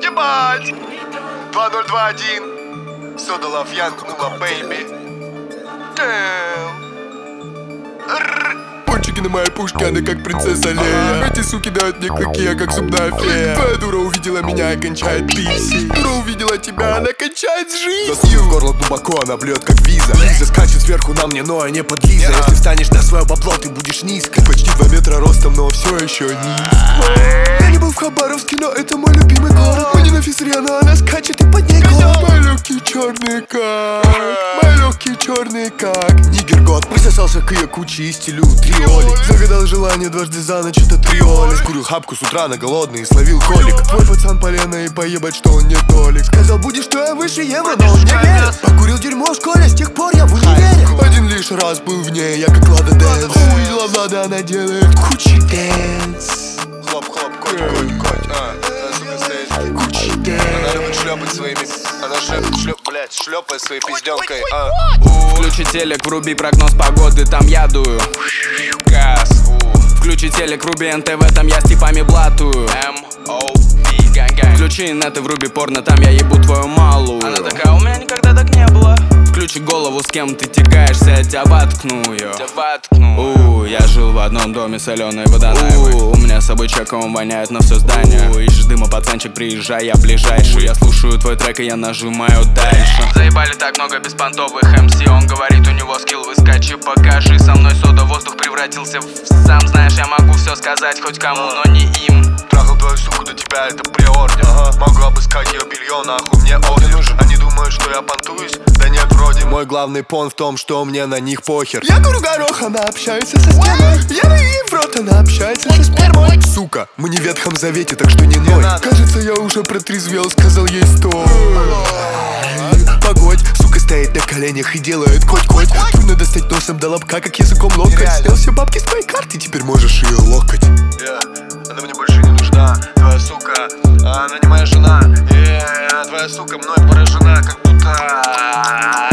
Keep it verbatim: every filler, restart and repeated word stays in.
ебать! два ноль два один. Сода Лав Янг, Нула Бэйби. Пончики на моей пушке, она как принцесса Лея. Эти суки дают мне клыки, я как зубная фея. Твоя дура увидела меня и кончает писи. Дура увидела тебя, она кончает жизнь. Засунув в горло глубоко, она блюет как виза. Лиза скачет сверху на мне, но я не подлиза. Если встанешь на свое бабло, ты будешь низко. Почти два метра ростом, но все еще низко. Я не был в Хабаровске, но это мой любимый город. Мы не на физре, но она скачет и под ней год. Мои легкие черные как, мои легкие черные как Нигер год, присосался к ее куче и стилю триоли. Загадал желание дважды за ночь, это триоли. Скурил хапку с утра на голодный и словил колик. Твой пацан полено и поебать, что он не толик. Сказал, будешь что я выше евро, но он не верит. Покурил дерьмо в школе, с тех пор я в универе. Один лишь раз был в ней, я как Лада Дэнс. Увидела Влада, она делает кучи дэнс. Хлоп-хлоп, коть-коть, коть, а, она, сука, стоит. Кучи дэнс. Она любит шлепать своими, она шлеп, шлеп, блять, шлепает своей пизденкой, а. Включи телек, вруби прогноз погоды, там я дую. Газ, включи телек, вруби эн тэ вэ, там я с типами блатую. эм о пи, gang-gang. Включи инет и вруби порно, там я ебу твою малую. Она такая, у меня никогда так не было. Включи голову, с кем ты тягаешься, я тебя воткну ее. У, я жил в одном доме с соленой водонаевой. У меня с собой чеком воняет на все здание. У, ищешь дыма, пацанчик, приезжай, я ближайший. Я слушаю твой трек и я нажимаю дальше. Заебали так много беспонтовых эм си. Он говорит, у него скилл, выскочи, покажи. Со мной сода, воздух превратился в... Сам знаешь, я могу все сказать хоть кому, но не им. Трахал твою суку, до тебя это приорден. Ага. Могу обыскать ее белье, нахуй мне орден. Они думают, что я понтуюсь, да нет, вроде. Мой главный пон в том, что мне на них похер. Я курю горох, она общается со стеной. Я на ей в рот, она общается со спермой. Сука, мы не в Ветхом Завете, так что не ной. Кажется, я уже протрезвел, сказал ей стой. Погодь, сука стоит на коленях и делает коть-коть. Трудно достать носом до лобка, как языком локоть. Снял все бабки с твоей карты, теперь можешь ее локоть. Yeah, она мне больше не нужна, твоя сука, она не моя жена. Yeah, твоя сука мной поражена, как будто...